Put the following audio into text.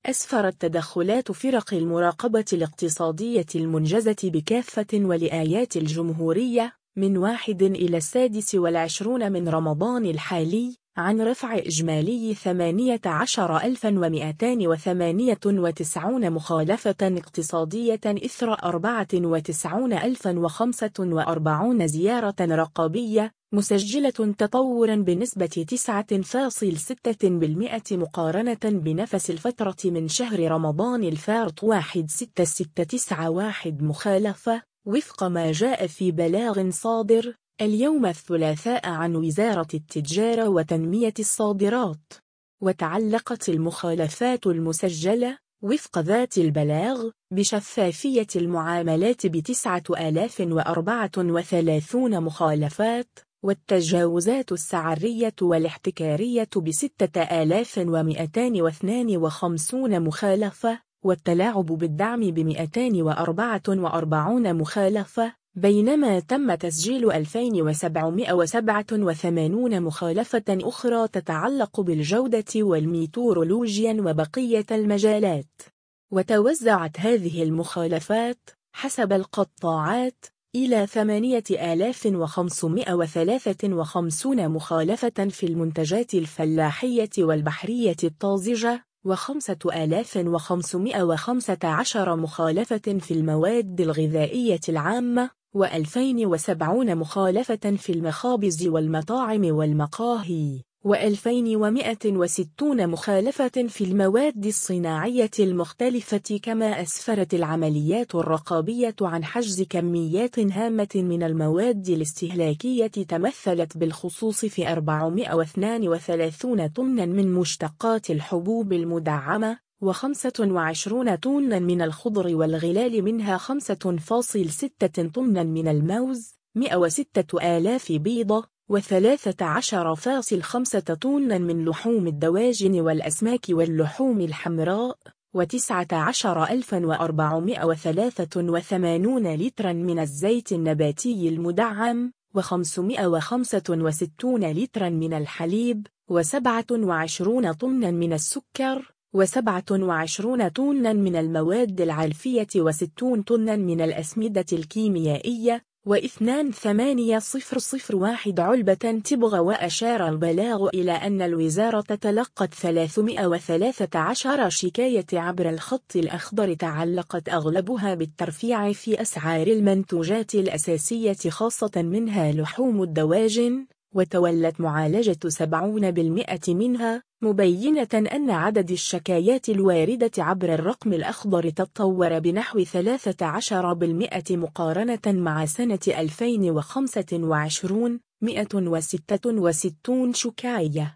أسفرت تدخلات فرق المراقبة الاقتصادية المنجزة بكافة ولآيات الجمهورية من 1 إلى 26 من رمضان الحالي عن رفع إجمالي 18,298 مخالفة اقتصادية إثر 94,045 زيارة رقابية مسجلة، تطوراً بنسبة 9.6% مقارنة بنفس الفترة من شهر رمضان الفارط 1691 مخالفة، وفق ما جاء في بلاغ صادر اليوم الثلاثاء عن وزارة التجارة وتنمية الصادرات. وتعلقت المخالفات المسجلة وفق ذات البلاغ بشفافية المعاملات ب9,034 مخالفات، والتجاوزات السعرية والاحتكارية ب6,252 مخالفة، والتلاعب بالدعم ب244 مخالفة، بينما تم تسجيل 2,787 مخالفة أخرى تتعلق بالجودة والميتورولوجيا وبقية المجالات. وتوزعت هذه المخالفات حسب القطاعات إلى 8,553 مخالفة في المنتجات الفلاحية والبحرية الطازجة، و5,515 مخالفة في المواد الغذائية العامة، و2,070 مخالفة في المخابز والمطاعم والمقاهي، و2,160 مخالفة في المواد الصناعية المختلفة. كما أسفرت العمليات الرقابية عن حجز كميات هامة من المواد الاستهلاكية تمثلت بالخصوص في 432 طناً من مشتقات الحبوب المدعمة، و25 طناً من الخضر والغلال، منها 5.6 طناً من الموز، 106,000 بيضة، و13.5 طناً من لحوم الدواجن والأسماك واللحوم الحمراء، و19,483 لتراً من الزيت النباتي المدعم، و565 لتراً من الحليب، و27 طناً من السكر، و27 طناً من المواد العلفية، و60 طناً من الأسمدة الكيميائية، و28,001 علبة تبغ. وأشار البلاغ إلى أن الوزارة تلقت 313 شكاية عبر الخط الأخضر تعلقت أغلبها بالترفيع في أسعار المنتوجات الأساسية خاصة منها لحوم الدواجن، وتولت معالجة 70% منها، مبينة أن عدد الشكايات الواردة عبر الرقم الأخضر تطور بنحو 13% مقارنة مع سنة 2025، 166 شكاية.